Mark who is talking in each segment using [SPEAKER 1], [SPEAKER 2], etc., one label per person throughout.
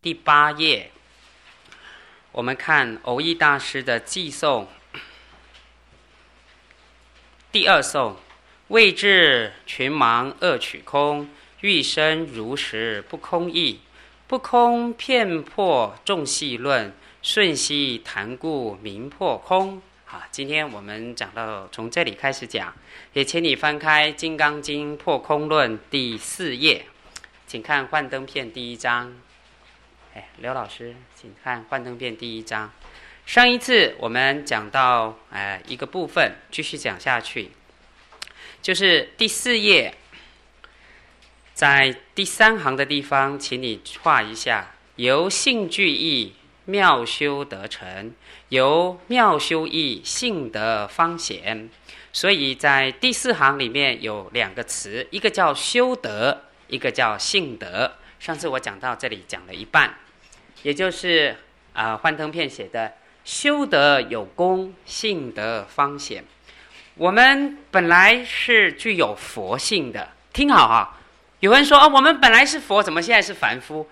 [SPEAKER 1] 第8页，我们看蕅益大师的偈颂，第2颂：谓至群盲恶取空，欲生如实不空义。不空遍破众细论，瞬息谈故名破空。好，今天我们讲到从这里开始讲，也请你翻开《金刚经破空论》第4页，请看幻灯片第1章。刘老师，请看幻灯片第1章。上一次我们讲到一个部分，继续讲下去，就是第4页，在第3行的地方，请你画一下：由性具义，妙修得成；由妙修义，性得方显。所以在第4行里面有2个词，一个叫修得，一个叫性得。上次我讲到这里讲了一半，也就是幻灯片写的修得有功，性得方显。我们本来是具有佛性的，听好哈。有人说我们本来是佛，怎么现在是凡夫？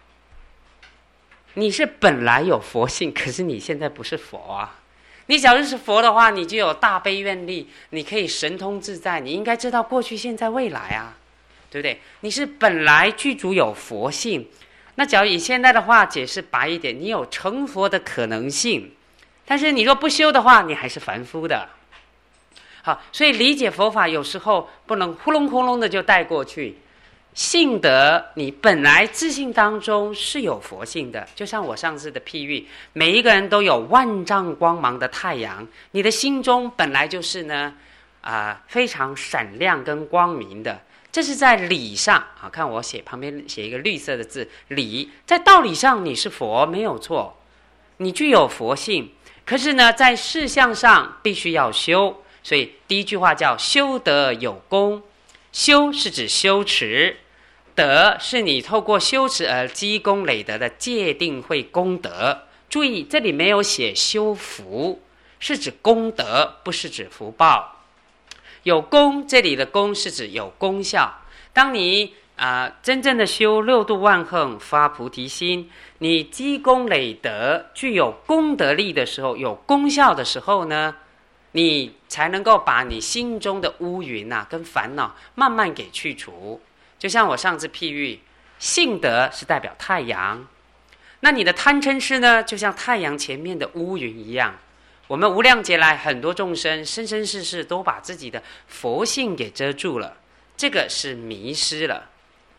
[SPEAKER 1] 你是本来有佛性，可是你现在不是佛啊。你假如是佛的话，你就有大悲愿力，你可以神通自在，你应该知道过去现在未来啊，对不对？你是本来具足有佛性，那假如以现在的话解释白一点，你有成佛的可能性，但是你若不修的话，你还是凡夫的。好，所以理解佛法有时候不能呼隆呼隆的就带过去。性德，你本来自性当中是有佛性的，就像我上次的譬喻，每一个人都有万丈光芒的太阳，你的心中本来就是呢非常闪亮跟光明的。这是在理上看我旁边写一个绿色的字，理，在道理上你是佛没有错，你具有佛性，可是呢在事项上必须要修。所以第一句话叫修得有功，修是指修持，德是你透过修持而积功累德的戒定慧功德。注意这里没有写修福，是指功德，不是指福报。有功，这里的功是指有功效。当你真正的修六度万行，发菩提心，你积功累德，具有功德力的时候，有功效的时候呢，你才能够把你心中的乌云跟烦恼慢慢给去除。就像我上次譬喻，性德是代表太阳，那你的贪嗔痴呢，就像太阳前面的乌云一样。我们无量劫来很多众生生生世世都把自己的佛性给遮住了，这个是迷失了。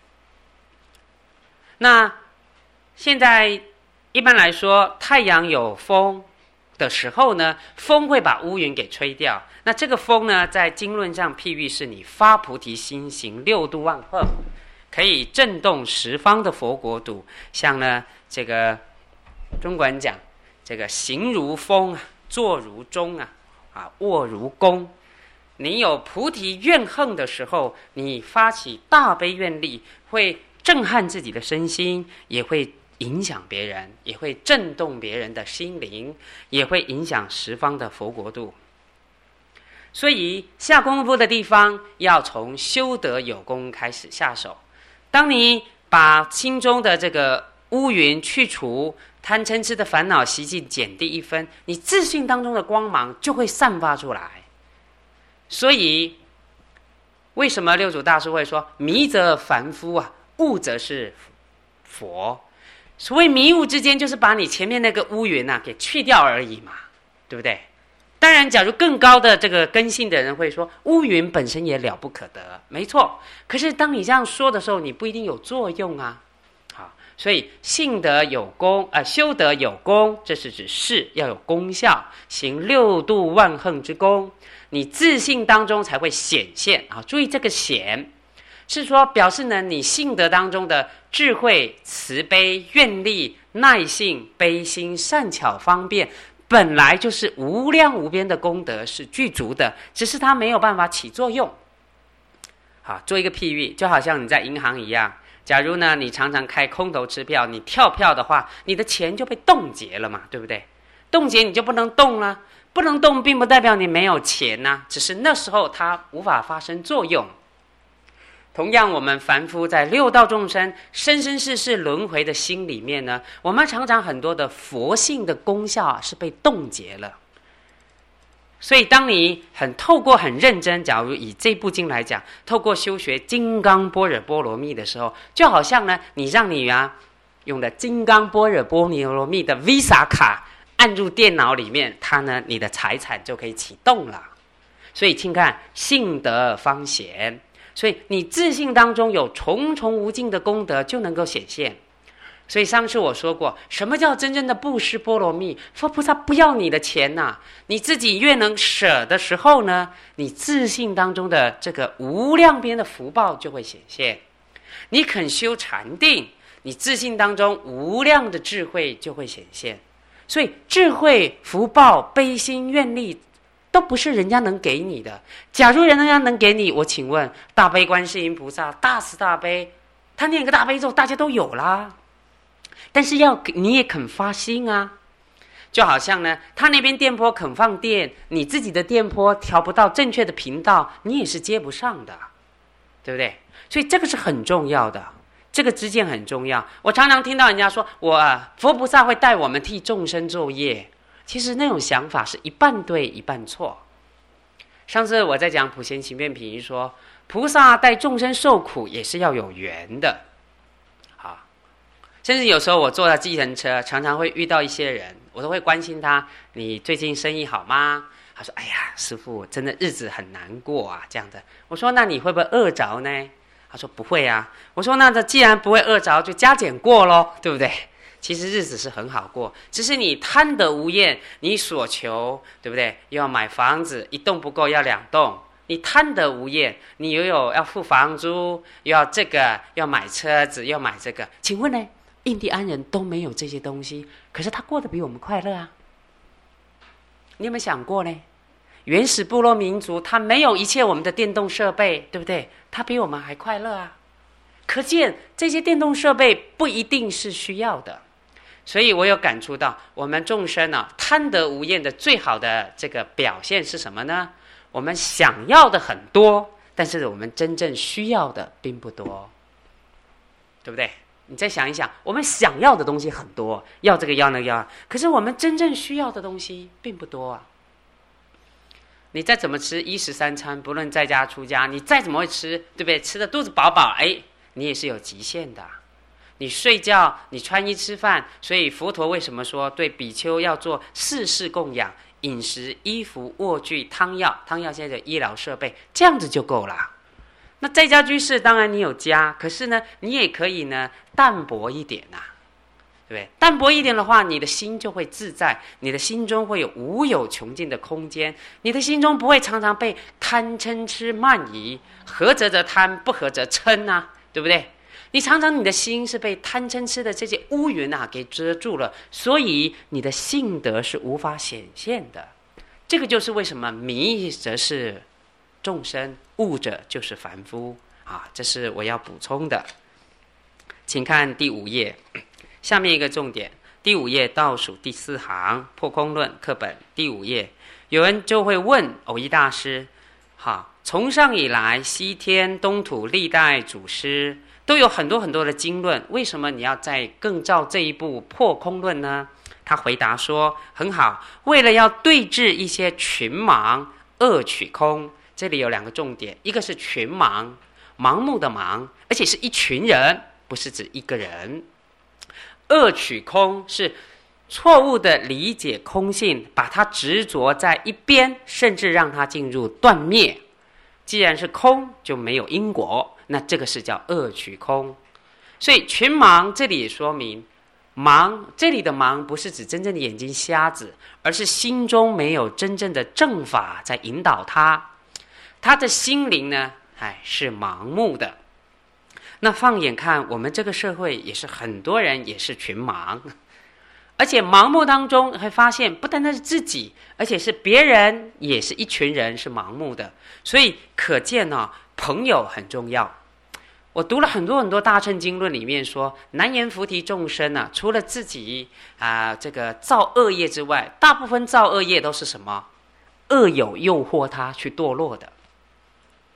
[SPEAKER 1] 那现在一般来说，太阳有风的时候呢，风会把乌云给吹掉。那这个风呢，在经论上譬喻是你发菩提心，行六度万行，可以震动十方的佛国土。像呢这个中国人讲这个行如风坐如钟卧如弓。你有菩提愿行的时候，你发起大悲愿力，会震撼自己的身心，也会影响别人，也会震动别人的心灵，也会影响十方的佛国度。所以下功夫的地方要从修得有功开始下手。当你把心中的这个乌云去除，贪嗔痴的烦恼习气减低1分，你自信当中的光芒就会散发出来。所以为什么六祖大师会说迷则凡夫悟则是佛？所谓迷悟之间，就是把你前面那个乌云给去掉而已嘛，对不对？当然假如更高的这个根性的人会说乌云本身也了不可得，没错。可是当你这样说的时候，你不一定有作用啊。好，所以性德有功修德有功，这是指事要有功效，行六度万行之功，你自性当中才会显现注意这个显是说表示呢，你性德当中的智慧、慈悲、愿力、耐性、悲心、善巧方便，本来就是无量无边的功德是具足的，只是它没有办法起作用。好，做一个譬喻，就好像你在银行一样，假如呢你常常开空头支票，你跳票的话，你的钱就被冻结了嘛，对不对？冻结你就不能动了，不能动并不代表你没有钱只是那时候它无法发生作用。 同样，我们凡夫在六道众生生生世世轮回的心里面呢，我们常常很多的佛性的功效是被冻结了。所以当你透过很认真，假如以这部经来讲，透过修学金刚般若波罗蜜的时候，就好像呢，你让你用的金刚般若波罗蜜的 Visa 卡按入电脑里面，它呢，你的财产就可以启动了。所以请看信得方显，所以你自信当中有重重无尽的功德就能够显现。所以上次我说过，什么叫真正的布施波罗蜜？佛菩萨不要你的钱你自己越能舍的时候呢，你自信当中的这个无量边的福报就会显现。你肯修禅定，你自信当中无量的智慧就会显现。所以智慧、福报、悲心、愿力都不是人家能给你的。假如人家能给你，我请问大悲观世音菩萨大慈大悲，他念个大悲咒大家都有啦。但是你也肯发心就好像呢，他那边电波肯放电，你自己的电波调不到正确的频道，你也是接不上的，对不对？所以这个是很重要的，这个知见很重要。我常常听到人家说，佛菩萨会带我们替众生作业，其实那种想法是一半对一半错。上次我在讲普贤行愿品说，菩萨带众生受苦也是要有缘的。甚至有时候我坐在计程车，常常会遇到一些人，我都会关心他，你最近生意好吗？他说，哎呀，师父，真的日子很难过这样的。我说，那你会不会饿着呢？他说不会我说，那既然不会饿着，就加减过咯，对不对？其实日子是很好过，只是你贪得无厌，你所求，对不对？又要买房子，一栋不够要2栋，你贪得无厌，你又有要付房租，又要这个，要买车子，要买这个。请问呢？印第安人都没有这些东西，可是他过得比我们快乐你有没有想过呢？原始部落民族他没有一切我们的电动设备，对不对？他比我们还快乐可见这些电动设备不一定是需要的。所以我有感触到，我们众生贪得无厌的最好的这个表现是什么呢？我们想要的很多，但是我们真正需要的并不多，对不对？你再想一想，我们想要的东西很多，要这个要那个要，可是我们真正需要的东西并不多你再怎么吃衣食三餐，不论在家出家，你再怎么会吃，对不对？吃的肚子饱饱，你也是有极限的。你睡觉，你穿衣吃饭，所以佛陀为什么说对比丘要做4事供养：饮食、衣服、卧具、汤药。汤药现在的医疗设备，这样子就够了。那在家居士，当然你有家，可是呢，你也可以呢淡泊一点对不对？淡泊一点的话，你的心就会自在，你的心中会有无有穷尽的空间，你的心中不会常常被贪嗔痴慢疑，合则贪，不合则嗔对不对？你常常你的心是被贪嗔痴的这些乌云给遮住了，所以你的性德是无法显现的。这个就是为什么迷则是众生，悟者就是凡夫这是我要补充的。请看第5页，下面一个重点，第5页倒数第4行，破空论课本第5页，有人就会问藕益大师，从上以来，西天东土历代祖师都有很多很多的经论，为什么你要再更造这一部破空论呢？他回答说，很好，为了要对治一些群盲，恶取空。这里有2个重点，一个是群盲，盲目的盲，而且是一群人，不是指一个人。恶取空是错误的理解空性，把它执着在一边，甚至让它进入断灭。既然是空，就没有因果，那这个是叫恶取空。所以群盲这里也说明，盲这里的盲不是指真正的眼睛瞎子，而是心中没有真正的正法在引导他的心灵呢是盲目的。那放眼看，我们这个社会也是很多人也是群盲，而且盲目当中会发现，不单单是自己，而且是别人，也是一群人是盲目的。所以可见朋友很重要。我读了很多很多大乘经论里面说，难言菩提众生除了自己这个造恶业之外，大部分造恶业都是什么？恶友诱惑他去堕落的。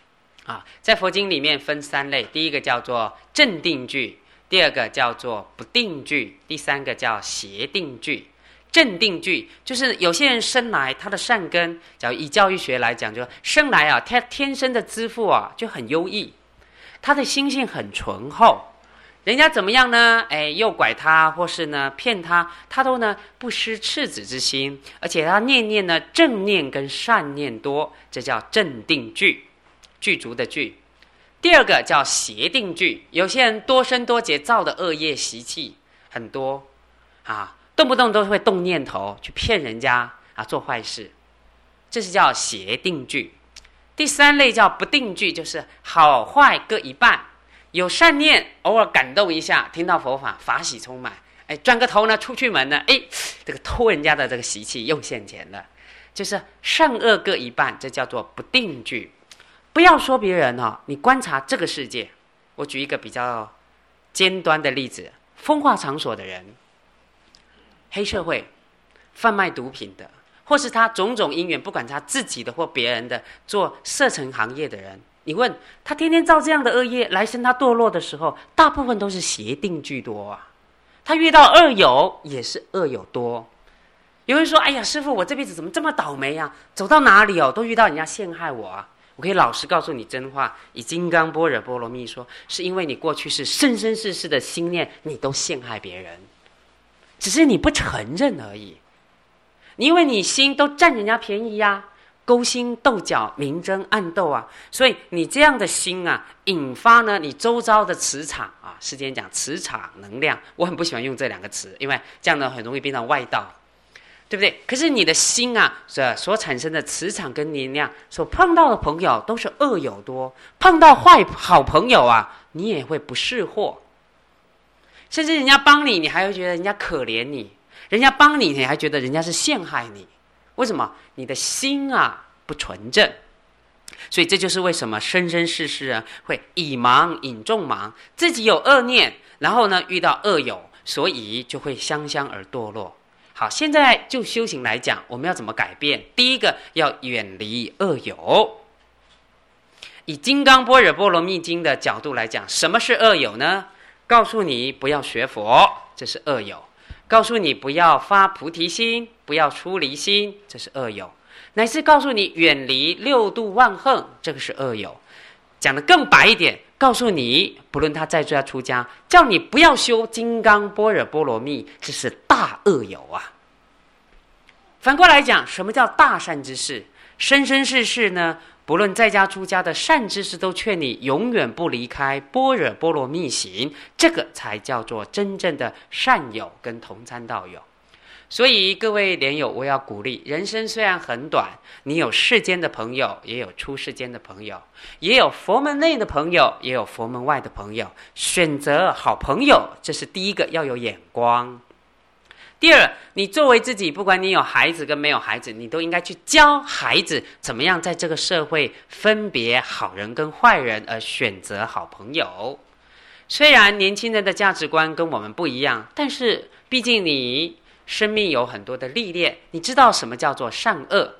[SPEAKER 1] 在佛经里面分3类，第一个叫做正定句，第二个叫做不定句，第三个叫邪定句。正定句就是有些人生来他的善根，假如以教育学来讲，就生来他天生的资富就很优异，他的心性很醇厚，人家怎么样呢？诱拐他或是呢骗他，他都呢不失赤子之心，而且他念念呢正念跟善念多，这叫正定句，具足的句。第二个叫邪定句，有些人多生多劫造的恶业习气很多动不动都会动念头去骗人家做坏事，这是叫邪定句。第3类叫不定句，就是好坏各一半，有善念偶尔感动一下，听到佛法法喜充满，转个头呢出去门呢，这个偷人家的这个习气又现前了，就是善恶各一半，这叫做不定句。不要说别人你观察这个世界，我举一个比较尖端的例子，风化场所的人，黑社会贩卖毒品的，或是他种种因缘，不管他自己的或别人的，做色尘行业的人，你问他天天造这样的恶业，来生他堕落的时候，大部分都是邪定居多他遇到恶友也是恶友多。有人说，哎呀师父，我这辈子怎么这么倒霉走到哪里都遇到人家陷害我我可以老实告诉你真话，以金刚般若波罗蜜说，是因为你过去是生生世世的心念，你都陷害别人，只是你不承认而已。你因为你心都占人家便宜勾心斗角，明争暗斗所以你这样的心引发呢你周遭的磁场世间讲磁场能量，我很不喜欢用这2个词，因为这样呢很容易变成外道，对不对？可是你的心所产生的磁场跟能量，所碰到的朋友都是恶友多，碰到好朋友你也会不识货，甚至人家帮你，你还会觉得人家可怜你；人家帮你，你还觉得人家是陷害你。为什么？你的心不纯正。所以这就是为什么生生世世会以盲引众盲，自己有恶念，然后呢遇到恶友，所以就会相而堕落。好，现在就修行来讲，我们要怎么改变？第一个要远离恶友。以《金刚般若波罗蜜经》的角度来讲，什么是恶友呢？告诉你不要学佛，这是恶友；告诉你不要发菩提心，不要出离心，这是恶友；乃至告诉你远离6度万横，这个是恶友。讲得更白一点，告诉你不论他在家出家，叫你不要修金刚般若波罗蜜，这是大恶友反过来讲，什么叫大善之事？生生世世呢，不论在家出家的善知识都劝你永远不离开般若波罗蜜行，这个才叫做真正的善友跟同参道友。所以各位莲友，我要鼓励，人生虽然很短，你有世间的朋友，也有出世间的朋友，也有佛门内的朋友，也有佛门外的朋友，选择好朋友，这是第一个，要有眼光。第二，你作为自己，不管你有孩子跟没有孩子，你都应该去教孩子怎么样在这个社会分别好人跟坏人，而选择好朋友。虽然年轻人的价值观跟我们不一样，但是毕竟你生命有很多的历练，你知道什么叫做善恶。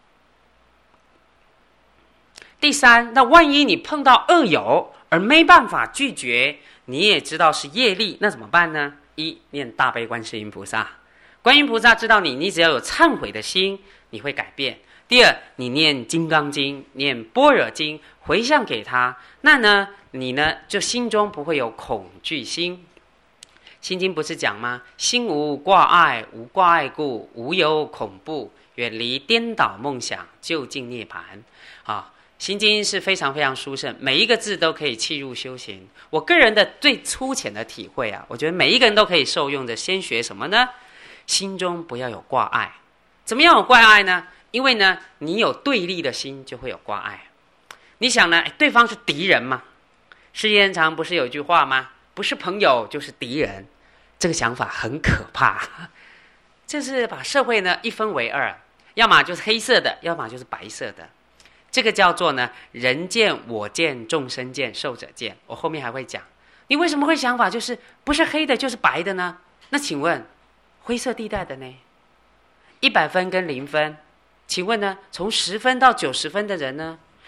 [SPEAKER 1] 第三，那万一你碰到恶友而没办法拒绝，你也知道是业力，那怎么办呢？一，念大悲观世音菩萨，观音菩萨知道你只要有忏悔的心，你会改变。第二，你念金刚经，念般若经，回向给他，那呢你呢就心中不会有恐惧心。心经不是讲吗？心无挂碍，无挂碍故，无有恐怖，远离颠倒梦想，就近涅槃心经是非常非常殊胜，每一个字都可以契入修行。我个人的最粗浅的体会我觉得每一个人都可以受用的。先学什么呢？心中不要有挂碍。怎么样有挂碍呢？因为呢你有对立的心，就会有挂碍。你想呢，对方是敌人嘛？世间常不是有句话吗？不是朋友就是敌人。这个想法很可怕，这是把社会呢一分为二，要么就是黑色的，要么就是白色的。这个叫做呢人见我见众生见寿者见。我后面还会讲，你为什么会想法就是不是黑的就是白的呢？那请问灰色地带的呢？100分跟0分，请问呢从10分到90分的人呢？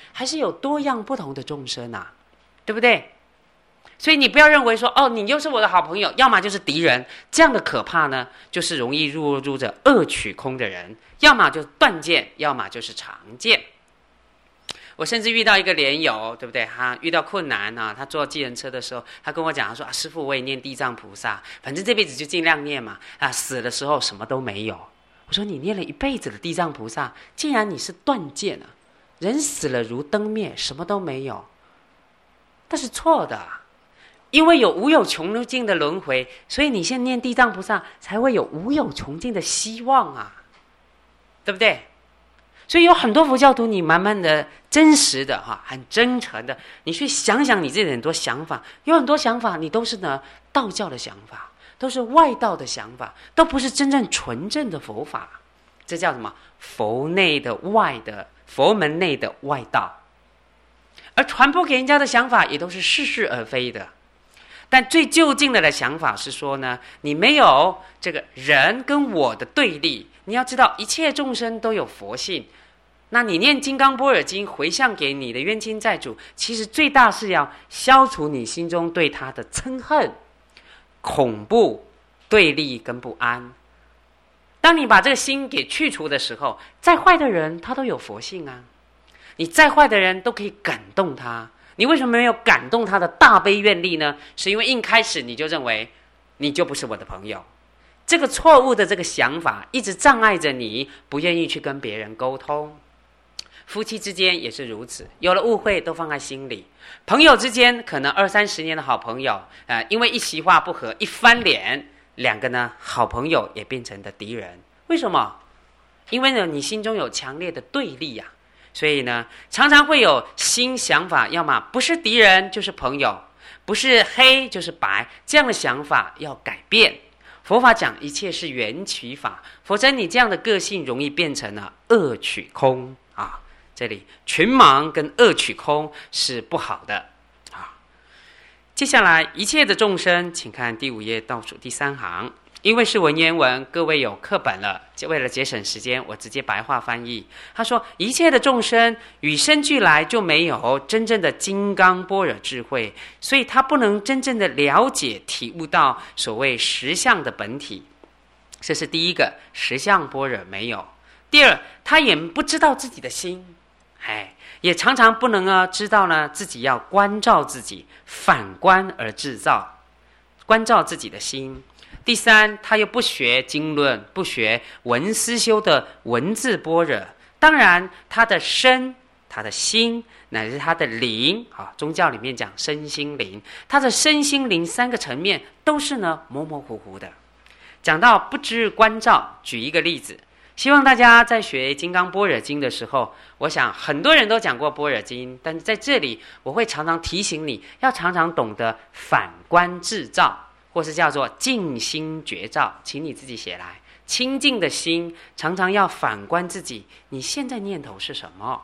[SPEAKER 1] 还是有多样不同的众生啊，对不对？所以你不要认为说，哦，你又是我的好朋友，要么就是敌人，这样的可怕呢，就是容易入着恶取空的人，要么就断见，要么就是常见。我甚至遇到一个莲友，对不对？他遇到困难啊，他坐计程车的时候，他跟我讲，他说师父，我也念地藏菩萨，反正这辈子就尽量念嘛，死的时候什么都没有。我说你念了一辈子的地藏菩萨，既然你是断见啊，人死了如灯灭，什么都没有，那是错的。因为有无有穷尽的轮回，所以你现在念地藏菩萨才会有无有穷尽的希望啊，对不对？所以有很多佛教徒，你慢慢的真实的很真诚的，你去想想你自己的很多想法，有很多想法你都是呢道教的想法，都是外道的想法，都不是真正纯正的佛法。这叫什么？佛内的外的，佛门内的外道。而传播给人家的想法也都是似是而非的。但最究竟的想法是说呢，你没有这个人跟我的对立，你要知道一切众生都有佛性。那你念金刚般若经回向给你的冤亲债主，其实最大是要消除你心中对他的憎恨、恐怖、对立跟不安。当你把这个心给去除的时候，再坏的人他都有佛性啊，你再坏的人都可以感动他。你为什么没有感动他的大悲愿力呢？是因为一开始你就认为你就不是我的朋友，这个错误的这个想法一直障碍着你，不愿意去跟别人沟通。夫妻之间也是如此，有了误会都放在心里。朋友之间可能20-30年的好朋友，因为一席话不合，一翻脸，两个呢好朋友也变成了敌人。为什么？因为呢你心中有强烈的对立啊。所以呢，常常会有新想法，要么不是敌人就是朋友，不是黑就是白，这样的想法要改变。佛法讲一切是缘起法，否则你这样的个性容易变成了恶取空啊。这里群盲跟恶取空是不好的啊。接下来一切的众生，请看第5页倒数第3行。因为是文言文，各位有课本了，为了节省时间，我直接白话翻译。他说一切的众生与生俱来就没有真正的金刚般若智慧，所以他不能真正的了解体悟到所谓实相的本体。这是第一个，实相般若没有。第二，他也不知道自己的心，也常常不能知道呢自己要关照自己，反观而制造，关照自己的心。第三，他又不学经论，不学文思修的文字般若，当然他的身、他的心乃至他的灵宗教里面讲身心灵，他的身心灵3个层面都是呢模模糊糊的。讲到不知关照，举一个例子，希望大家在学金刚般若经的时候，我想很多人都讲过般若经，但在这里我会常常提醒你，要常常懂得反观制造，或是叫做静心觉照，请你自己写来。清净的心常常要反观自己，你现在念头是什么？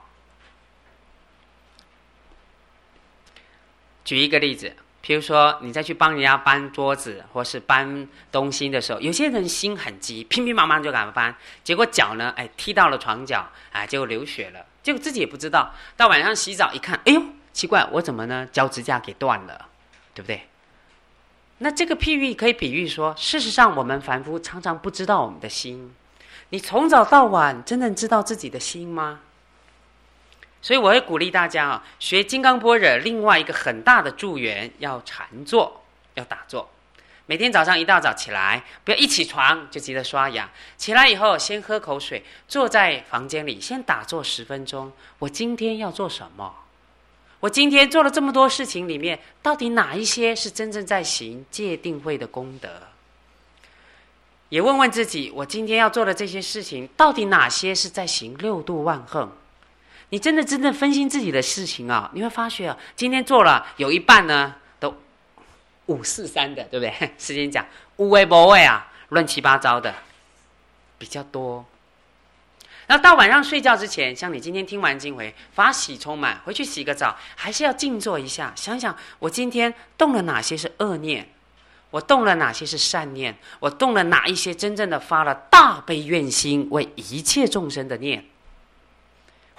[SPEAKER 1] 举一个例子，譬如说你再去帮人家搬桌子或是搬东西的时候，有些人心很急，乒乒乓乓就敢搬，结果脚呢踢到了床角，结果流血了，结果自己也不知道，到晚上洗澡一看，哎呦奇怪，我怎么呢脚趾甲给断了，对不对？那这个譬喻可以比喻说，事实上我们凡夫常常不知道我们的心。你从早到晚真正知道自己的心吗？所以我会鼓励大家学金刚般若，另外一个很大的助缘要禅坐，要打坐。每天早上一大早起来，不要一起床就急着刷牙，起来以后先喝口水，坐在房间里先打坐10分钟。我今天要做什么？我今天做了这么多事情里面，到底哪一些是真正在行戒定慧的功德？也问问自己，我今天要做的这些事情，到底哪些是在行6度万行？你真正分析自己的事情你会发觉今天做了有一半呢都543的，对不对？时间讲有为没为乱七八糟的比较多。然后到晚上睡觉之前，像你今天听完经回，法喜充满，回去洗个澡，还是要静坐一下，想想我今天动了哪些是恶念，我动了哪些是善念，我动了哪一些真正的发了大悲愿心为一切众生的念。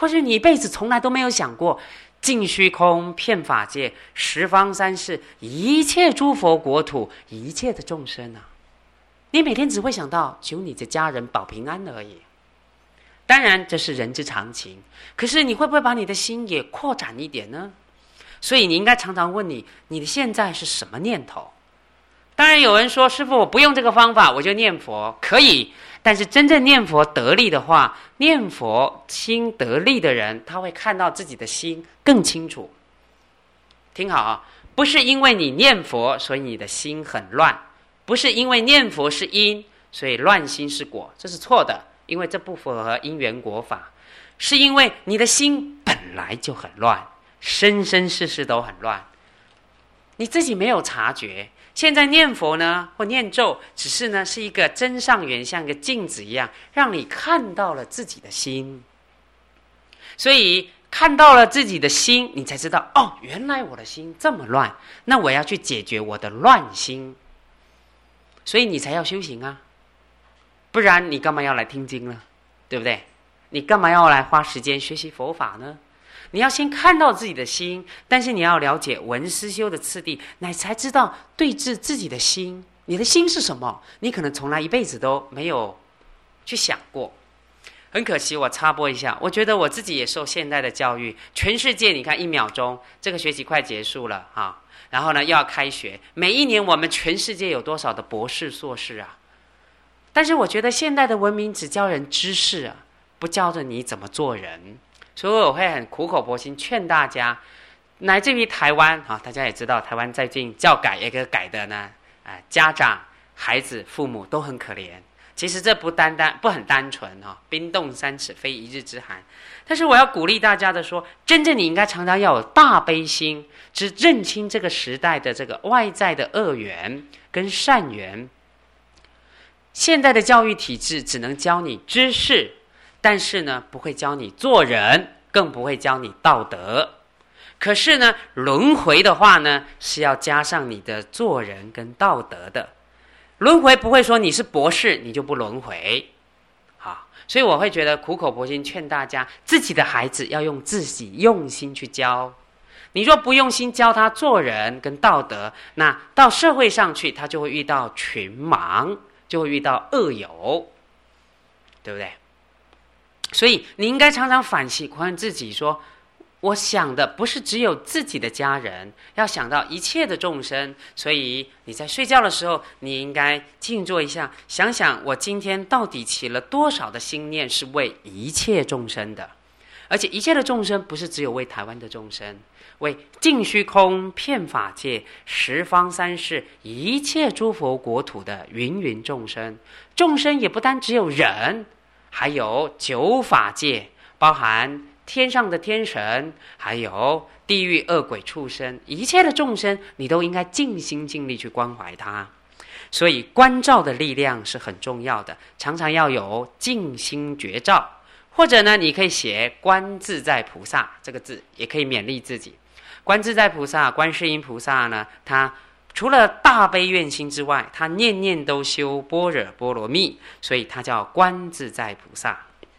[SPEAKER 1] 或者你一辈子从来都没有想过尽虚空遍法界，十方三世一切诸佛国土一切的众生啊，你每天只会想到求你的家人保平安而已。当然这是人之常情，可是你会不会把你的心也扩展一点呢？所以你应该常常问你的现在是什么念头。当然有人说，师父我不用这个方法我就念佛，可以，但是真正念佛得力的话，念佛心得力的人，他会看到自己的心更清楚。听好啊，不是因为你念佛所以你的心很乱，不是因为念佛是因所以乱心是果，这是错的，因为这不符合因缘果法。是因为你的心本来就很乱，生生世世都很乱，你自己没有察觉。现在念佛呢或念咒，只是呢是一个真上缘，像一个镜子一样，让你看到了自己的心。所以看到了自己的心，你才知道哦，原来我的心这么乱，那我要去解决我的乱心，所以你才要修行啊，不然你干嘛要来听经呢？对不对？你干嘛要来花时间学习佛法呢？你要先看到自己的心，但是你要了解闻思修的次第，乃才知道对治自己的心。你的心是什么？你可能从来一辈子都没有去想过。很可惜，我插播一下，我觉得我自己也受现代的教育，全世界你看1秒钟，这个学期快结束了啊，然后呢又要开学，每一年我们全世界有多少的博士硕士啊？但是我觉得现代的文明只教人知识啊，不教着你怎么做人。所以我会很苦口婆心劝大家，乃至于台湾啊，大家也知道台湾最近教改也给改的呢，家长、孩子、父母都很可怜。其实这不很单纯啊，冰冻3尺非一日之寒。但是我要鼓励大家的说，真正你应该常常要有大悲心，只认清这个时代的这个外在的恶缘跟善缘。现在的教育体制只能教你知识，但是呢，不会教你做人，更不会教你道德。可是呢，轮回的话呢，是要加上你的做人跟道德的。轮回不会说你是博士你就不轮回，好，所以我会觉得苦口婆心劝大家，自己的孩子要用自己用心去教。你若不用心教他做人跟道德，那到社会上去，他就会遇到群盲，就会遇到恶友，对不对？所以你应该常常反省自己说，我想的不是只有自己的家人，要想到一切的众生。所以你在睡觉的时候，你应该静坐一下，想想我今天到底起了多少的心念是为一切众生的。而且一切的众生不是只有为台湾的众生，为尽虚空遍法界十方三世一切诸佛国土的芸芸众生。众生也不单只有人，还有9法界，包含天上的天神，还有地狱恶鬼畜生，一切的众生你都应该尽心尽力去关怀他。所以关照的力量是很重要的，常常要有静心觉照，或者呢你可以写观自在菩萨这个字，也可以勉励自己。观自在菩萨、观世音菩萨呢，他除了大悲愿心之外，他念念都修般若波罗蜜，所以他叫观自在菩萨。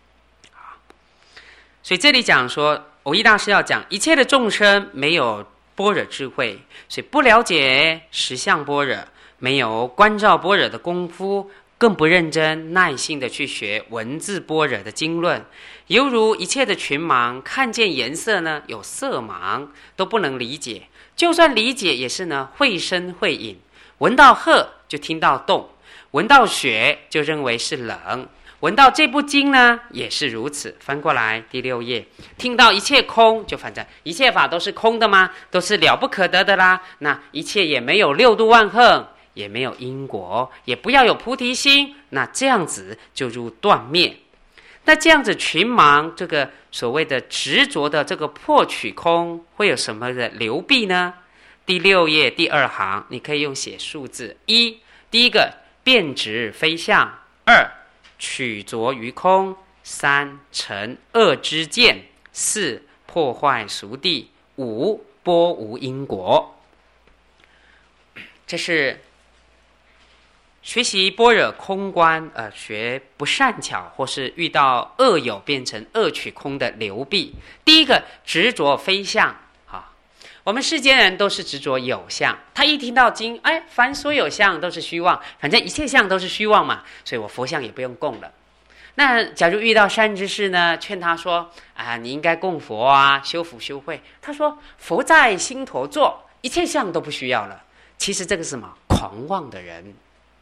[SPEAKER 1] 所以这里讲说，蕅益大师要讲一切的众生没有般若智慧，所以不了解实相般若，没有观照般若的功夫，更不认真耐心的去学文字般若的经论，犹如一切的群盲，看见颜色呢有色盲，都不能理解，就算理解也是呢会声会影，闻到鹤就听到动，闻到雪就认为是冷，闻到这部经呢也是如此。翻过来第6页，听到一切空，就反正一切法都是空的吗？都是了不可得的啦，那一切也没有6度万恒，也没有因果，也不要有菩提心，那这样子就如断灭。那这样子群盲，这个所谓的执着的这个破取空，会有什么的流弊呢？第6页第2行，你可以用写数字：1，第一个变执非相；2，取着于空；3，成恶之见；4，破坏俗谛；5，波无因果。这是学习般若空观，学不善巧，或是遇到恶友变成恶取空的流弊。第一个，执着非相。我们世间人都是执着有相，他一听到经，凡所有相都是虚妄，反正一切相都是虚妄嘛，所以我佛像也不用供了。那假如遇到善知识呢，劝他说你应该供佛啊，修福修慧。他说佛在心头坐，一切相都不需要了。其实这个是什么？狂妄的人，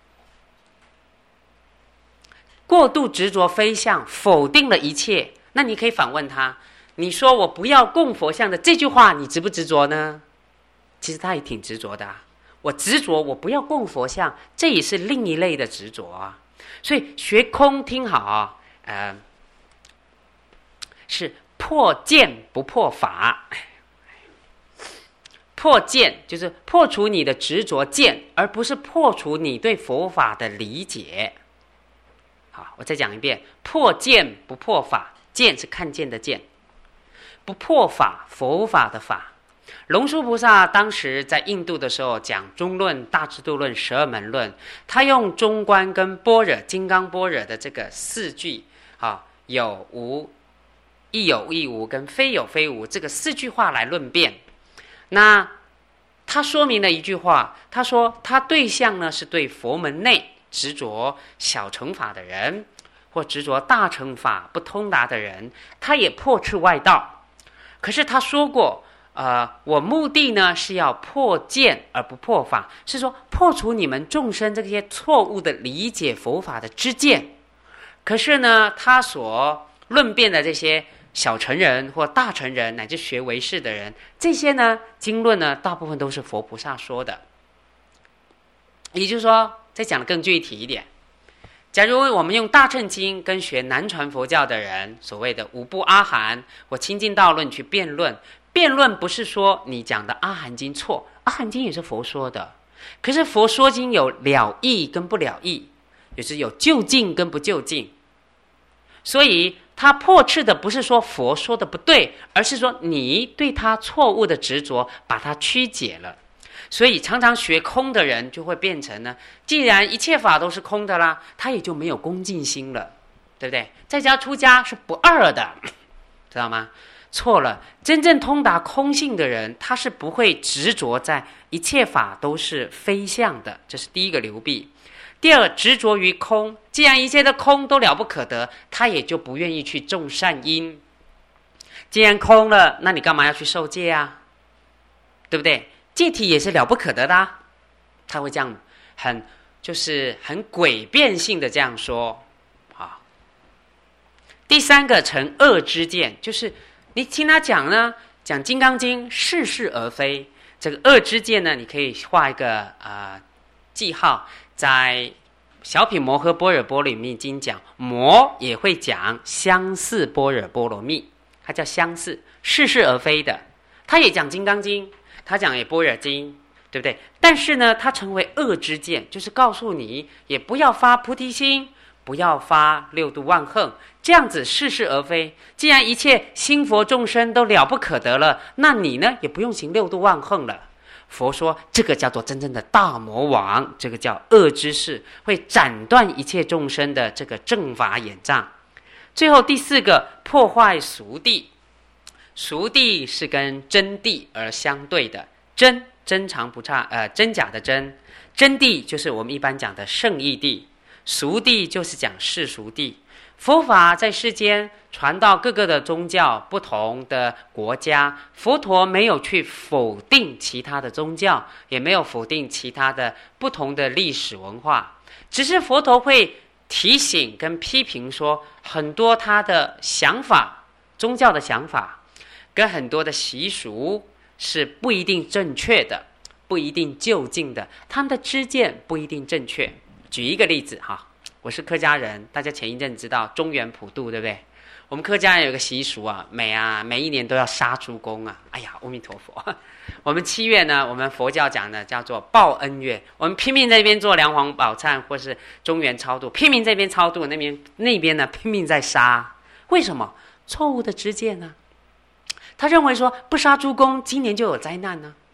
[SPEAKER 1] 过度执着非相，否定了一切。那你可以反问他，你说我不要供佛像的这句话，你执不执着呢？其实他也挺执着的我执着我不要供佛像，这也是另一类的执着啊。所以学空听好是破见不破法。破见就是破除你的执着见，而不是破除你对佛法的理解。好，我再讲一遍，破见不破法，见是看见的见，不破法，佛法的法。龙树菩萨当时在印度的时候讲中论、大智度论、十二门论，他用中观跟般若、金刚般若的这个四句有无、亦有亦无跟非有非无这个四句话来论辩。那他说明了一句话，他说他对象呢是对佛门内执着小乘法的人，或执着大乘法不通达的人，他也破斥外道。可是他说过我目的呢是要破见而不破法，是说破除你们众生这些错误的理解佛法的知见。可是呢，他所论辩的这些小乘人或大乘人乃至学唯识的人，这些呢经论呢大部分都是佛菩萨说的。也就是说，再讲的更具体一点，假如我们用大乘经跟学南传佛教的人所谓的五部阿含或清净道论去辩论，辩论不是说你讲的阿含经错，阿含经也是佛说的，可是佛说经有了义跟不了义，也是有就近跟不就近。所以他破斥的不是说佛说的不对，而是说你对他错误的执着把它曲解了。所以常常学空的人就会变成呢，既然一切法都是空的啦，他也就没有恭敬心了，对不对？在家出家是不二的，知道吗？错了，真正通达空性的人，他是不会执着在一切法都是非相的，这是第一个流弊。第二，执着于空，既然一切的空都了不可得，他也就不愿意去种善因。既然空了，那你干嘛要去受戒啊？对不对？戒体也是了不可得的他会这样很诡辩性的这样说第三个成恶之见，就是你听他讲呢，讲《金刚经》似是而非，这个恶之见呢，你可以画一个记号，在小品摩诃般若波罗蜜经讲，摩也会讲相似般若波罗蜜，它叫相似，似是而非的。他也讲《金刚经》，他讲也般若经，对不对？但是呢，他成为恶之见，就是告诉你也不要发菩提心，不要发六度万恨，这样子似是而非。既然一切心佛众生都了不可得了，那你呢也不用行六度万恨了。佛说这个叫做真正的大魔王，这个叫恶之事，会斩断一切众生的这个正法眼障。最后第四个，破坏俗谛。俗谛是跟真谛而相对的，真常不差，真假的真，真谛就是我们一般讲的圣义谛，俗谛就是讲世俗谛。佛法在世间传到各个的宗教、不同的国家，佛陀没有去否定其他的宗教，也没有否定其他的不同的历史文化，只是佛陀会提醒跟批评说，很多他的想法，宗教的想法跟很多的习俗是不一定正确的，不一定就近的，他们的知见不一定正确。举一个例子我是客家人，大家前一阵知道中元普渡，对不对？我们客家人有个习俗每一年都要杀猪公哎呀，阿弥陀佛！我们7月呢，我们佛教讲的叫做报恩月，我们拼命在这边做梁皇宝忏或是中元超度，拼命这边超度，那边呢拼命在杀。为什么？错误的知见呢？他认为说不杀猪公，今年就有灾难呢。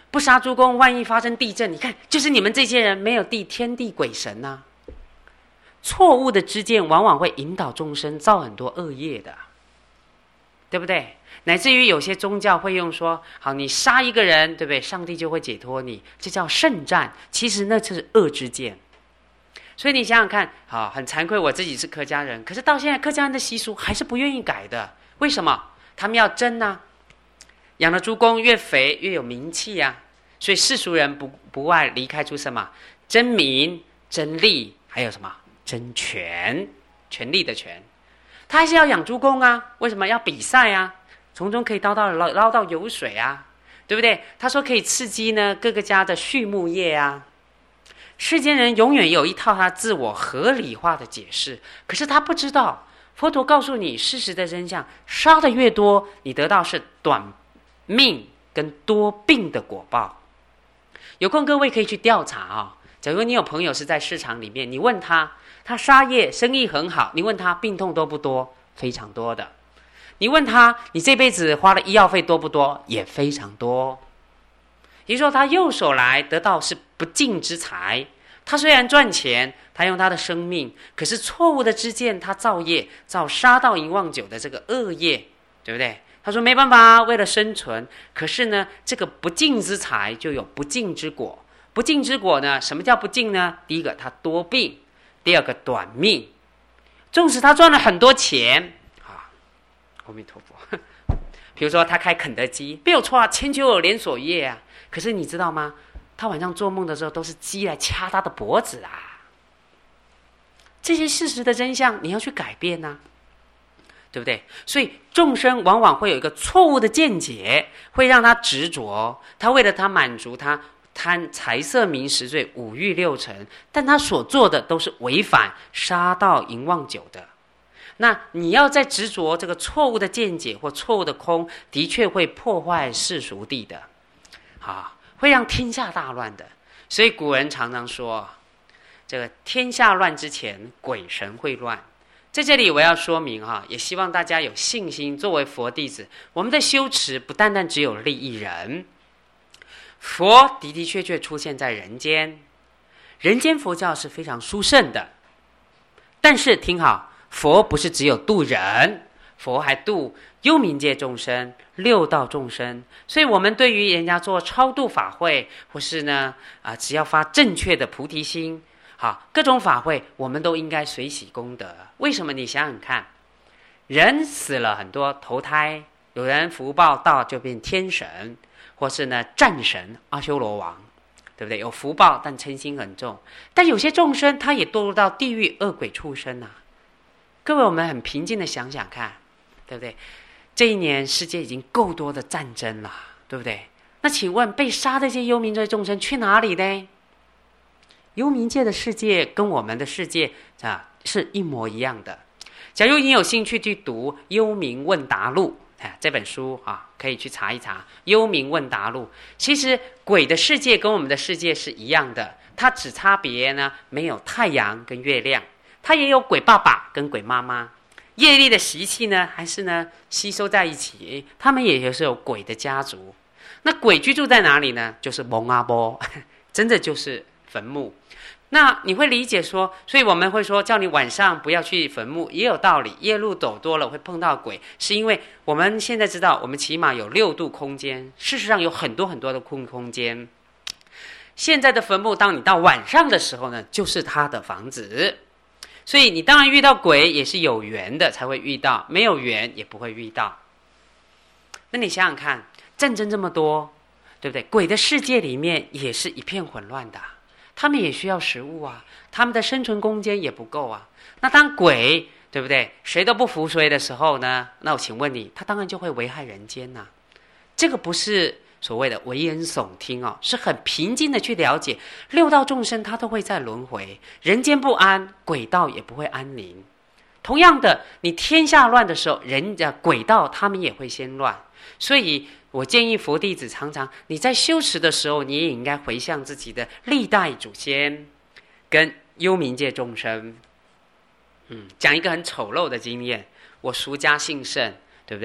[SPEAKER 1] 不杀诸公，万一发生地震，你看，就是你们这些人没有天地鬼神啊。错误的知见往往会引导众生造很多恶业的，对不对？乃至于有些宗教会用说，好，你杀一个人，对不对？上帝就会解脱你，这叫圣战。其实那就是恶之见。所以你想想看，好，很惭愧，我自己是客家人，可是到现在客家人的习俗还是不愿意改的。为什么？他们要争啊，养的猪公越肥越有名气啊，所以世俗人不外离开出什么争名、争利，还有什么争权，权力的权。他还是要养猪公啊，为什么要比赛啊？从中可以捞到油水啊，对不对？他说可以刺激呢各个家的畜牧业啊。世间人永远有一套他自我合理化的解释，可是他不知道佛陀告诉你事实的真相，杀的越多，你得到是短命跟多病的果报。有空各位可以去调查啊。假如你有朋友是在市场里面，你问他杀业生意很好，你问他病痛多不多？非常多的。你问他你这辈子花的医药费多不多？也非常多。也就是说他右手来得到是不净之财，他虽然赚钱，他用他的生命，可是错误的知见，他造业，造杀盗淫妄酒的这个恶业，对不对？他说没办法，为了生存，可是呢这个不净之财就有不净之果。不净之果呢，什么叫不净呢？第一个他多病，第二个短命。纵使他赚了很多钱啊，阿弥陀佛，比如说他开肯德基，没有错啊，千秋有连锁业啊，可是你知道吗？他晚上做梦的时候都是鸡来掐他的脖子啊。这些事实的真相你要去改变啊，对不对？所以众生往往会有一个错误的见解，会让他执着，他为了他满足他贪财色名食睡五欲六尘，但他所做的都是违反杀盗淫妄酒的。那你要在执着这个错误的见解或错误的空，的确会破坏世俗谛的，会让天下大乱的。所以古人常常说，这个天下乱之前，鬼神会乱。在这里我要说明也希望大家有信心，作为佛弟子，我们的修持不单单只有利益人。佛的的确确出现在人间，人间佛教是非常殊胜的。但是听好，佛不是只有度人，佛还度幽冥界众生、六道众生。所以我们对于人家做超度法会，或是呢只要发正确的菩提心，各种法会我们都应该随喜功德。为什么？你想想看，人死了很多投胎，有人福报到就变天神，或是呢战神阿修罗王，对不对？有福报但嗔心很重。但有些众生他也堕入到地狱恶鬼畜生啊。各位，我们很平静的想想看，对不对？这一年世界已经够多的战争了，对不对？那请问被杀的这些幽冥界众生去哪里呢？幽冥界的世界跟我们的世界是一模一样的。假如你有兴趣去读《幽冥问答录》这本书可以去查一查《幽冥问答录》。其实鬼的世界跟我们的世界是一样的，它只差别呢没有太阳跟月亮，它也有鬼爸爸跟鬼妈妈。业力的习气呢还是呢吸收在一起，他们也是有鬼的家族。那鬼居住在哪里呢？就是蒙阿波，真的就是坟墓。那你会理解说，所以我们会说叫你晚上不要去坟墓，也有道理。夜路走多了会碰到鬼，是因为我们现在知道我们起码有6度空间，事实上有很多很多的空间。现在的坟墓当你到晚上的时候呢，就是他的房子。所以你当然遇到鬼也是有缘的才会遇到，没有缘也不会遇到。那你想想看，战争这么多，对不对？鬼的世界里面也是一片混乱的，他们也需要食物啊，他们的生存空间也不够啊。那当鬼，对不对？谁都不服谁的时候呢？那我请问你，他当然就会危害人间啊。这个不是所谓的危言耸听是很平静的去了解六道众生他都会在轮回，人间不安，鬼道也不会安宁。同样的，你天下乱的时候，鬼道他们也会先乱。所以我建议佛弟子常常你在修持的时候，你也应该回向自己的历代祖先跟幽冥界众生。讲一个很丑陋的经验，我俗家姓盛，对不对？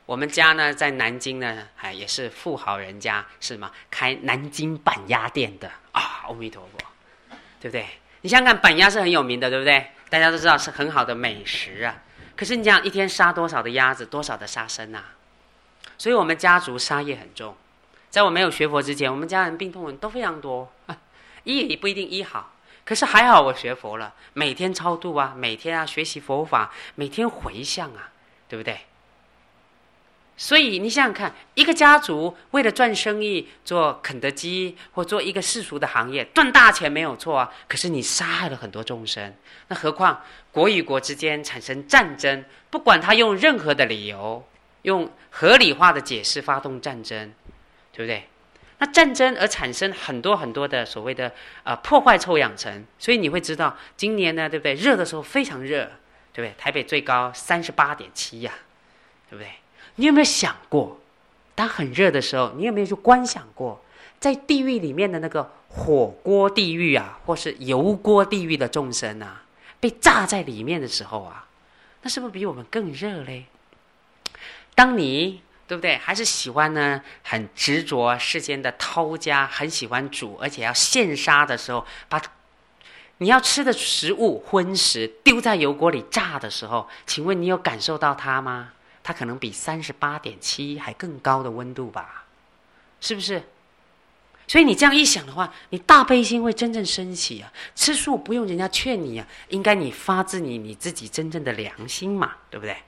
[SPEAKER 1] 我们家呢在南京呢，也是富豪人家，是吗？开南京板鸭店的啊，阿弥陀佛，对不对？你想想看，板鸭是很有名的，对不对？大家都知道是很好的美食啊。可是你讲一天杀多少的鸭子，多少的杀生啊？所以我们家族杀业很重。在我没有学佛之前，我们家人病痛都非常多，医也不一定医好。可是还好我学佛了，每天超度啊，每天学习佛法，每天回向啊，对不对？所以你想想看，一个家族为了赚生意，做肯德基或做一个世俗的行业，赚大钱没有错啊。可是你杀害了很多众生，那何况国与国之间产生战争，不管他用任何的理由，用合理化的解释发动战争，对不对？那战争而产生很多很多的所谓的破坏臭氧层，所以你会知道今年呢，对不对？热的时候非常热，对不对？台北最高38.7呀，对不对？你有没有想过，当很热的时候，你有没有去观想过，在地狱里面的那个火锅地狱啊，或是油锅地狱的众生啊，被炸在里面的时候啊，那是不是比我们更热嘞？当你对不对？还是喜欢呢，很执着世间的掏家，很喜欢煮，而且要现杀的时候，把你要吃的食物荤食丢在油锅里炸的时候，请问你有感受到它吗？它可能比38.7还更高的温度吧，是不是？所以你这样一想的话，你大悲心会真正升起啊！吃素不用人家劝你啊，应该你发自你自己真正的良心嘛，对不对？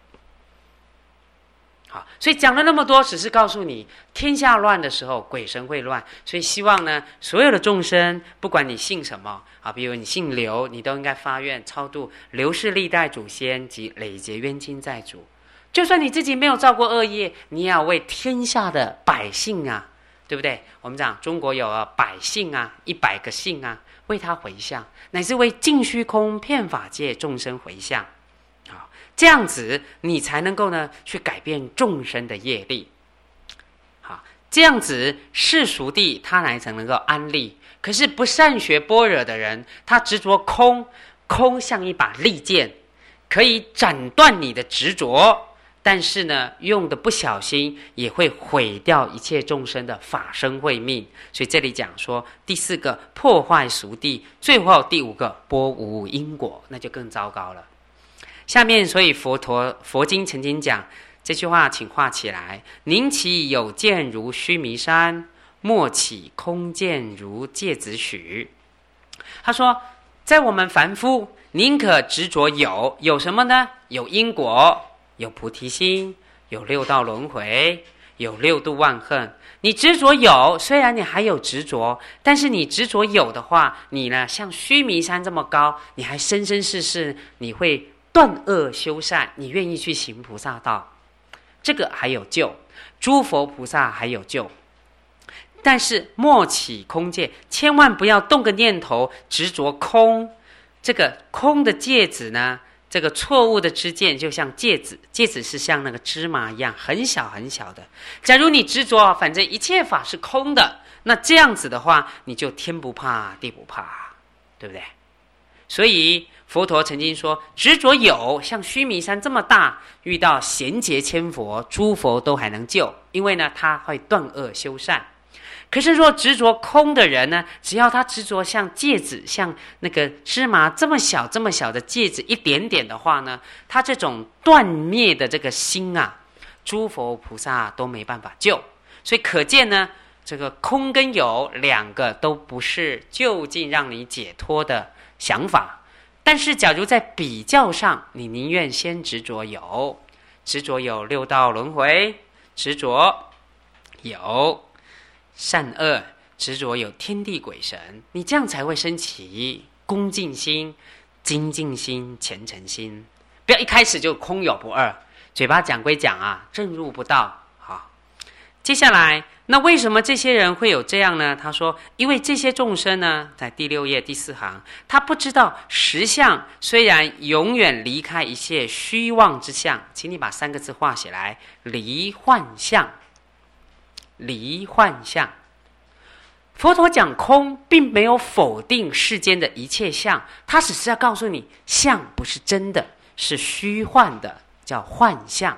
[SPEAKER 1] 好，所以讲了那么多，只是告诉你，天下乱的时候，鬼神会乱。所以希望呢，所有的众生，不管你信什么啊，比如你姓刘，你都应该发愿超度刘氏历代祖先及累劫冤亲债主。就算你自己没有造过恶业，你也要为天下的百姓啊，对不对？我们讲中国有百姓啊，100个姓啊，为他回向，乃至为尽虚空遍法界众生回向。好，这样子你才能够呢去改变众生的业力。好，这样子世俗地他才能够安立。可是不善学般若的人，他执着空，空像一把利剑，可以斩断你的执着。但是呢，用的不小心也会毁掉一切众生的法身慧命。所以这里讲说，第4个破坏俗谛，最后第5个波无因果，那就更糟糕了。下面所以佛经曾经讲这句话，请画起来：宁起有见如须弥山，莫起空见如芥子许。他说，在我们凡夫，宁可执着有什么呢？有因果，有菩提心，有6道轮回，有6度万恨。你执着有，虽然你还有执着，但是你执着有的话，你呢像须弥山这么高，你还生生世世你会断恶修善，你愿意去行菩萨道，这个还有救，诸佛菩萨还有救。但是莫起空戒，千万不要动个念头执着空。这个空的芥子呢，这个错误的知见就像芥子，芥子是像那个芝麻一样很小很小的。假如你执着反正一切法是空的，那这样子的话，你就天不怕地不怕，对不对？所以佛陀曾经说，执着有像须弥山这么大，遇到贤劫千佛，诸佛都还能救，因为呢他会断恶修善。可是说执着空的人呢，只要他执着像芥子，像那个芝麻这么小这么小的芥子一点点的话呢，他这种断灭的这个心啊，诸佛菩萨都没办法救。所以可见呢，这个空跟有2个都不是就近让你解脱的想法。但是假如在比较上，你宁愿先执着有，执着有6道轮回，执着有善恶，执着有天地鬼神，你这样才会升起恭敬心、精进心、虔诚心。不要一开始就空有不二，嘴巴讲归讲啊，正入不到。好，接下来那为什么这些人会有这样呢？他说，因为这些众生呢，在第6页第4行，他不知道实相虽然永远离开一切虚妄之相，请你把3个字画起来：离幻相。离幻相。佛陀讲空，并没有否定世间的一切相，他只是要告诉你，相不是真的，是虚幻的，叫幻相。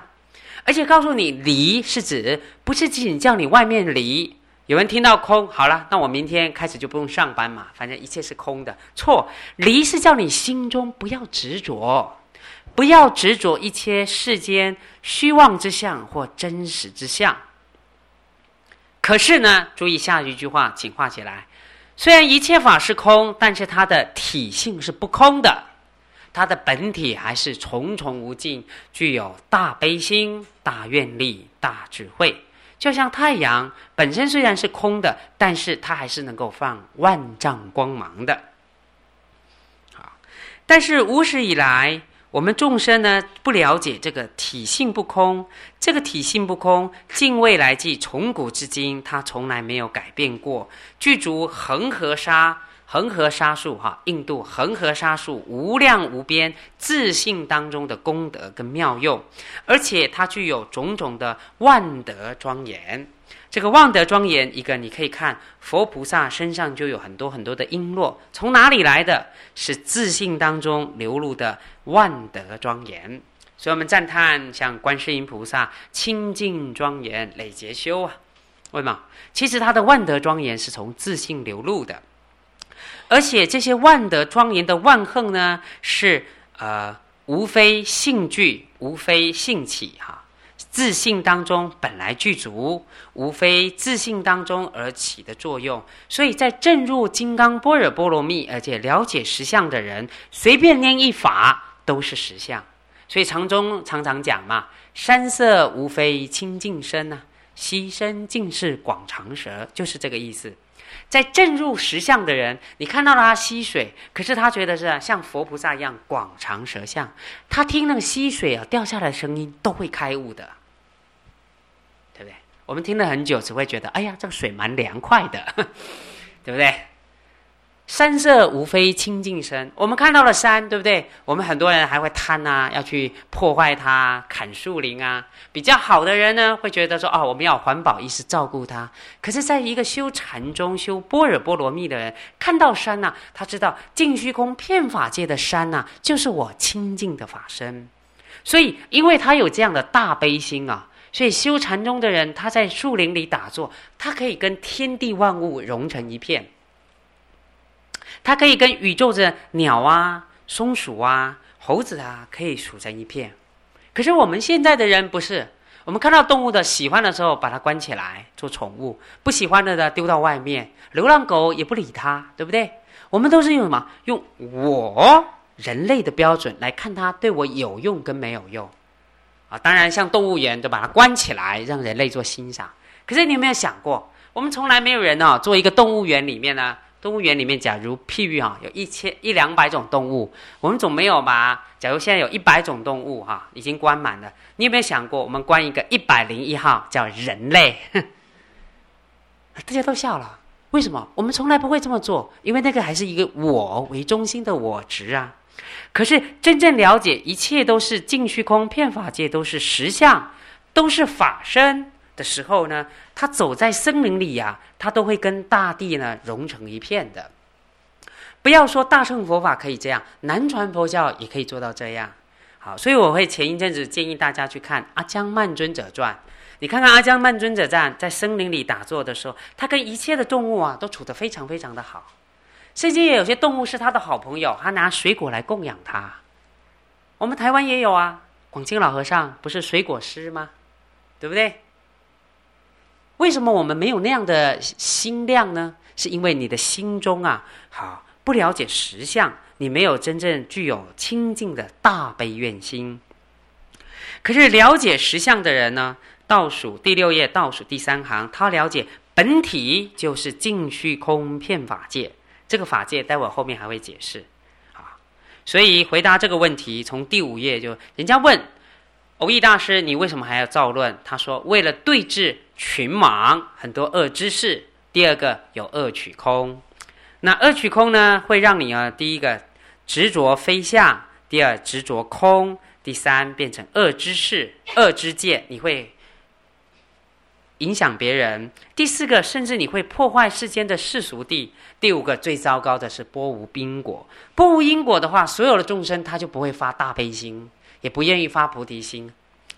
[SPEAKER 1] 而且告诉你离是指不是仅叫你外面离。有人听到空，好了，那我明天开始就不用上班嘛，反正一切是空的。错，离是叫你心中不要执着，不要执着一切世间虚妄之相或真实之相。可是呢，注意下一句话，请画起来。虽然一切法是空，但是它的体性是不空的，它的本体还是重重无尽，具有大悲心、大愿力、大智慧。就像太阳本身虽然是空的，但是它还是能够放万丈光芒的。好，但是无始以来，我们众生呢不了解这个体性不空，这个体性不空，尽未来际从古至今，它从来没有改变过。具足恒河沙数印度恒河沙数无量无边自性当中的功德跟妙用，而且它具有种种的万德庄严。这个万德庄严，一个你可以看佛菩萨身上就有很多很多的璎珞，从哪里来的？是自性当中流露的万德庄严。所以我们赞叹像观世音菩萨清净庄严累劫修啊，为什么？其实他的万德庄严是从自性流露的。而且这些万德庄严的万行呢，是无非性具，无非性起自性当中本来具足，无非自性当中而起的作用。所以在证入金刚般若波罗蜜，而且了解实相的人，随便念一法都是实相。所以常中常常讲嘛，山色无非清净身啊，溪声尽是广长舌，就是这个意思。在证入实相的人，你看到了他溪水，可是他觉得是像佛菩萨一样广长舌相，他听那个溪水掉下来的声音都会开悟的，对不对？我们听了很久只会觉得哎呀这个水蛮凉快的对不对？山色无非清净身，我们看到了山，对不对？我们很多人还会贪啊，要去破坏它，砍树林啊。比较好的人呢，会觉得说我们要环保意识照顾它。可是在一个修禅宗修般若波罗蜜的人，看到山啊，他知道净虚空遍法界的山啊，就是我清净的法身。所以因为他有这样的大悲心啊，所以修禅宗的人，他在树林里打坐，他可以跟天地万物融成一片，他可以跟宇宙的鸟啊、松鼠啊、猴子啊可以处成一片。可是我们现在的人不是，我们看到动物的喜欢的时候把它关起来做宠物，不喜欢的丢到外面，流浪狗也不理它，对不对？我们都是用什么？用我人类的标准来看它对我有用跟没有用当然像动物园就把它关起来让人类做欣赏。可是你有没有想过，我们从来没有人做一个动物园里面呢，动物园里面假如譬如有100-200种动物，我们总没有吧？假如现在有100种动物已经关满了，你有没有想过我们关一个101号叫人类大家都笑了。为什么？我们从来不会这么做，因为那个还是一个我为中心的我执啊。可是真正了解一切都是净虚空，遍法界都是实相，都是法身的时候呢，他走在森林里他都会跟大地呢融成一片的。不要说大乘佛法可以这样，南传佛教也可以做到这样。好，所以我会前一阵子建议大家去看阿姜曼尊者传。你看看阿姜曼尊者传，在森林里打坐的时候，他跟一切的动物都处得非常非常的好。甚至也有些动物是他的好朋友，他拿水果来供养他。我们台湾也有广清老和尚不是水果师吗？对不对？为什么我们没有那样的心量呢？是因为你的心中不了解实相，你没有真正具有清净的大悲愿心。可是了解实相的人呢，倒数第6页倒数第3行，他了解本体就是净虚空遍法界。这个法界待会后面还会解释所以回答这个问题，从第5页就人家问蕅益大师，你为什么还要造论？他说为了对治群盲，很多恶知识。第二个有恶取空，那恶取空呢，会让你第一个执着非相，第二执着空，第三变成恶知识、恶知见，你会影响别人。第4个甚至你会破坏世间的世俗谛。第5个最糟糕的是波无因果。波无因果的话，所有的众生他就不会发大悲心，也不愿意发菩提心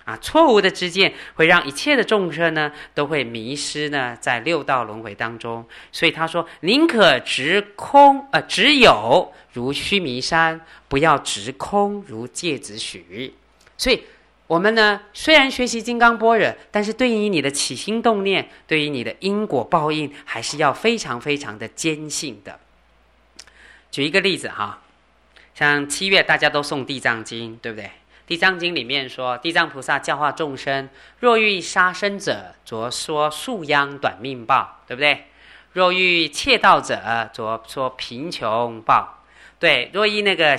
[SPEAKER 1] 错误的知见会让一切的众生呢都会迷失呢在六道轮回当中。所以他说，宁可执有如须弥山，不要执空如芥子许。所以我们呢虽然学习金刚般若，但是对于你的起心动念，对于你的因果报应，还是要非常非常的坚信的。举一个例子哈，像7月大家都诵地藏经，对不对？地藏经里面说，地藏菩萨教化众生，若欲杀生者，着说树殃短命报，对不对？若欲窃盗者，着说贫穷报。对，若依那个